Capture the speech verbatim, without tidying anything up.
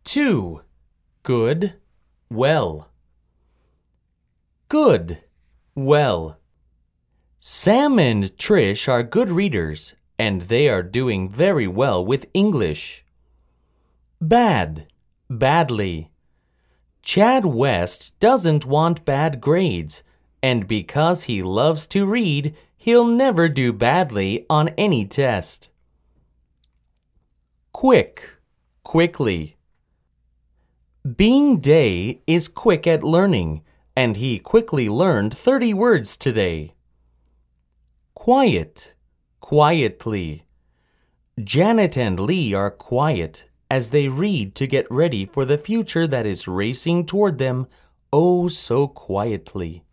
Two. Good, well. Good, well. Sam and Trish are good readers, and they are doing very well with English. Bad, badly. Chad West doesn't want bad grades, and because he loves to read, he'll never do badly on any test. Quick, quickly. Being Day is quick at learning, and he quickly learned thirty words today. Quiet, quietly. Janet and Lee are quiet as they read to get ready for the future that is racing toward them oh so quietly.